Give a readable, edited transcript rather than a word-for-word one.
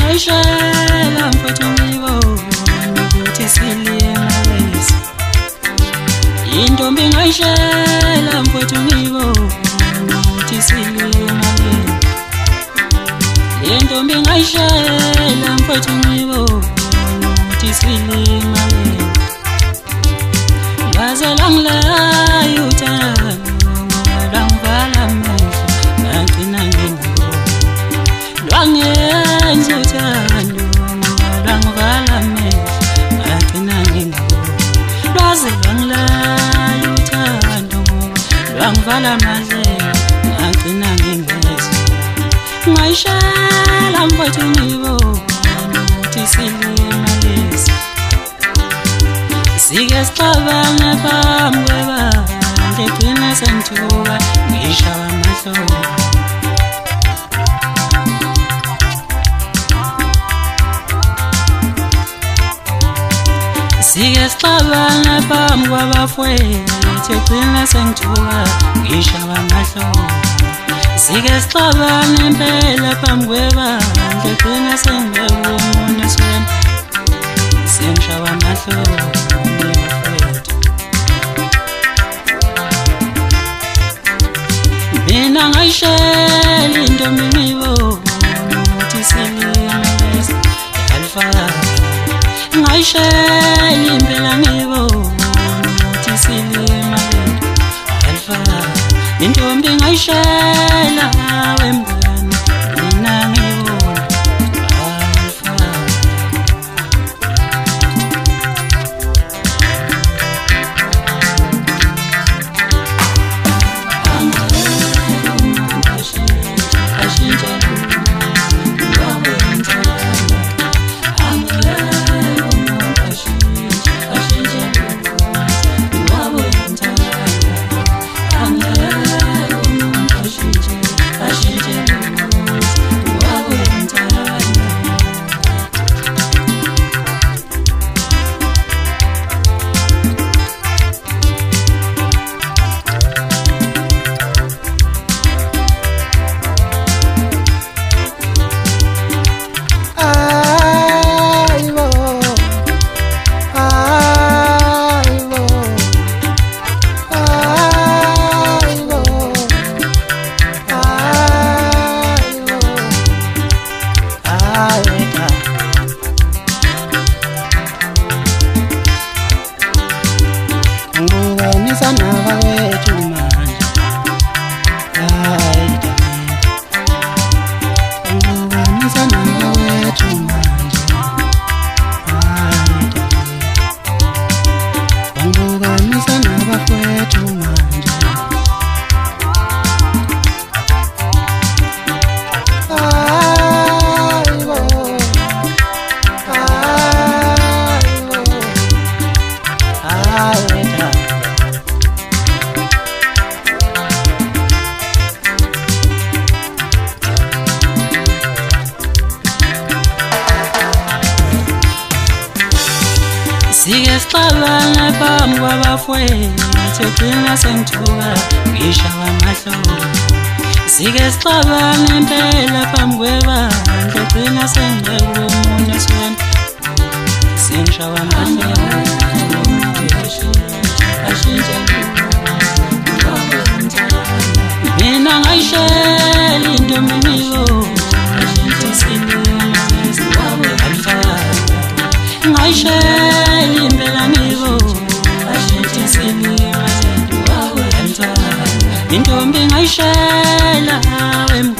ngayishela mfowethu ngibona ukuthi silimalisa. Intombi ngayishela mfowethu ngibona ukuthi silimalisa. Intombi ngayishela mfowethu ngibona ukuthi silimalisa. Laze langilaya uthando langvala amehlo ngagcina ngingaboni. Lwangenza uthando langvala amehlo ngagcina ngingaboni. Lwaze langilaya uthando lwangvala amadlelo ngagcina ngingezwa. Ngayishela mfowethu ngibona ukuthi silimalisa. Sike sixabane phambi kwebandla egcina sengithuka ngishawa amahlobo. Sike sixabane phambi kwabafowethu egcina sengithuka ngishawa amahlobo. Sike sixabane impela phambi kwebandla egcina sengibekwe emunisweni sengishawa amahlobo. Mina ngayishela intombi ngibona ukuthi silimalisa alifaka. Ngayishela impela ngibona ukuthi silimalisa alifaka. Intombi ngayishela wemngane mina ngibona alifaka. Sike sixabane phambi kwabafowethu egcina sengithuka ngishawa amahlobo. Sike sixabane impela phambi kwebandla egcina sengibekwe emunisweni sengishawa amahlobo. Mina ngayishela intombi ngibona ukuthi silimalisa alifaka. Ngayishela impela ngibona ukuthi silimalisa alifaka. Intombi ngayishela